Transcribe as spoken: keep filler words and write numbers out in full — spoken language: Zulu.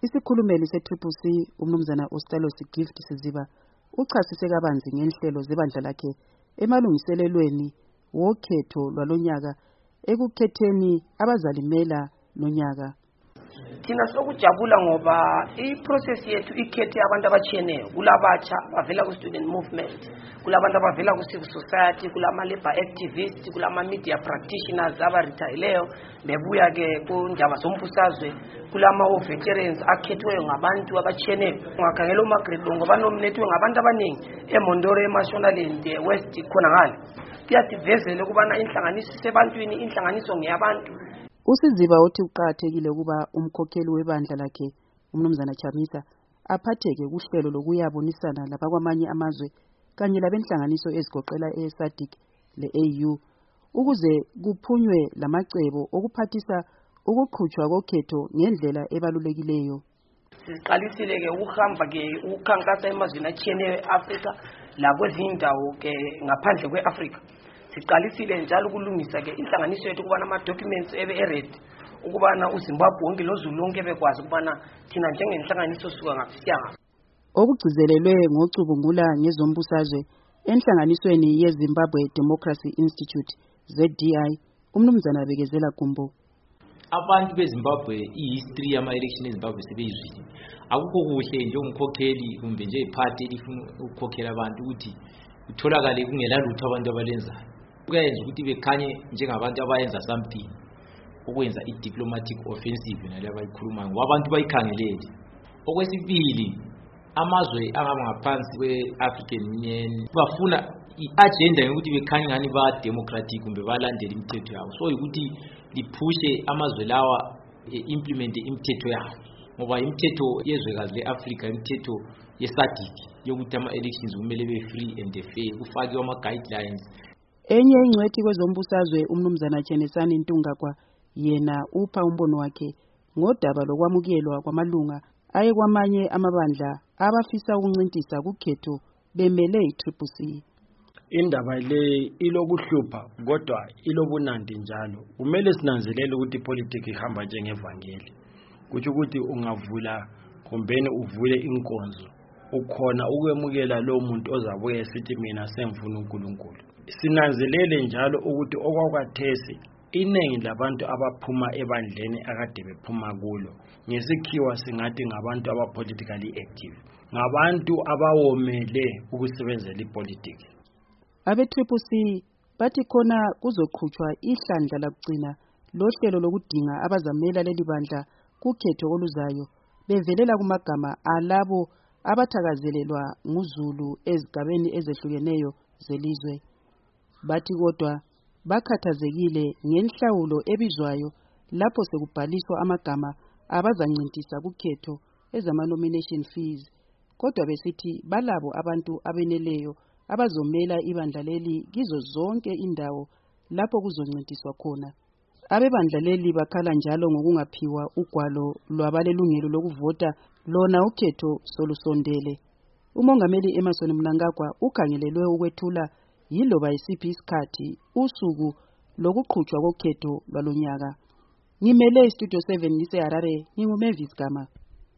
Isikhulumeli se-Triple C umnumzana Ustelos Gift Siziba uchasise kabanzi ngenhlelo zebandla lakhe emalungiselelweni wokhetho lwalonyaka ekukhetheni abazalimela lonyaka. Thina sokujabula ngoba i-process yethu ikhethe abantu abatshiyeneyo, kulabatsha bavela ku-student movement, kulabantu abavela ku-civil society, kulama-labor activists, kulama-media practitioners abarethayileyo bebuya-ke kundaba zombusazwe, kulama-veterans akhethweyo ngabantu abatshiyeneyo. Ungakhangela uMargaret Bongo banominethwe ngabantu abaningi eMondoro, eMashonaland, eWest khona ngale. Kuyasivezela ukubana inhlanganiso sebantwini, inhlanganiso ngeyabantu. Usiziba uthi uqathekile ukuba umkhokheli webandla lakhe umnumzana Chamisa aphatheke kuhlelo lokuyabonisana lapha kwamanye amazwe kanye labenhlanganiso ezigoqela eSADC le-A U ukuze kuphunywe lamacebo okuphathisa ukuqhutshwa kokhetho ngendlela ebalulekileyo. Siqalisile ke ukuhamba ke ukukhankasa emazweni atshiyeneyo e-Afrika lakwezinye indawo ke ngaphandle kwe-Afrika. Siqalisile njalo ukulungisa ke inhlanganiso yethu kubana ama-documents ebe e-ready ukubana uZimbabwe wonke lozulu lonke bekwazi ukubana thina njengenhlanganiso suka ngapsiya ngapha. Okugcizelelwe ngocubungula ngezombusazwe enhlanganisweni yeZimbabwe Democracy Institute Z D I umnumzana Bekezela Gumbo. Abantu beZimbabwe i-history yama-election eZimbabwe sebeyizwile. Akukho kuhle nje umkhokheli kumbe nje iphathi elifuna ukukhokhela abantu ukuthi utholakale kungela lutho abantu abalenzayo. Kuyenza ukuthi bekhanye njengabantu abayenza something ukwenza i-diplomatic offensive nale abayikhulumayo ngoba abantu bayikhangelele. Okwesibili, amazwe angaphansi kwe-African Union bafuna i-agenda yokuthi bekhanye ngani ba-democratic kumbe balandela imithetho yabo, so ukuthi liphushe amazwe lawa implement imithetho yabo ngoba imithetho yezwekazi le-Africa, imithetho ye-SADC yokuthi ama-elections kumele be-free and fair, kufakiwe ama-guidelines. Enye ingcwethi kwezombusazwe umnumzana Chenesani Ntungakwa yena upha umbono wakhe ngodaba lokwamukelwa kwamalunga aye kwamanye amabandla abafisa ukuncintisa kukhetho bemele i-Triple C. Indaba le ilokuhlupha kodwa ilobunandi njalo. Kumele sinanzelele ukuthi ipolitiki ihamba njengevangeli. Kuthi ukuthi ungavula kumbeni uvule inkonzo ukhona ukwemukela lo muntu ozabuye sithi mina semfuna uNkulunkulu. Sinanzelele njalo ukuthi okwakwathesi iningi labantu abaphuma ebandleni akade bephuma kulo ngesikhiwa singathi ngabantu abapolitically active, ngabantu abawomele ukusebenzela ipolitiki. Abe-Triple C bathi khona kuzoqhutshwa ihlandla lakugcina lohlelo lokudinga abazamela leli bandla kukhetho oluzayo bevelela kumagama alabo abathakazelelwa nguZulu ezigabeni ezehlukeneyo zelizwe. Bathi kodwa bakhathazekile ngenhlawulo ebizwayo lapho sekubhaliswa amagama abazancintisa kukhetho ezama-nomination fees, kodwa besithi balabo abantu abeneleyo abazomela ibandla leli kizo zonke indawo lapho kuzoncintiswa khona. Abebandla leli bakhala njalo ngokungaphiwa ugwalo lwabalelungelo lokuvota lona ukhetho solusondele. Umongameli Emmerson Mnangagwa ukhangelelwe ukwethula yiloba isiphi isikhathi usuku lokuqhutshwa kokhetho lwalonyaka. Ngimele iStudio seven ngise Harare, nginguMavis Gama.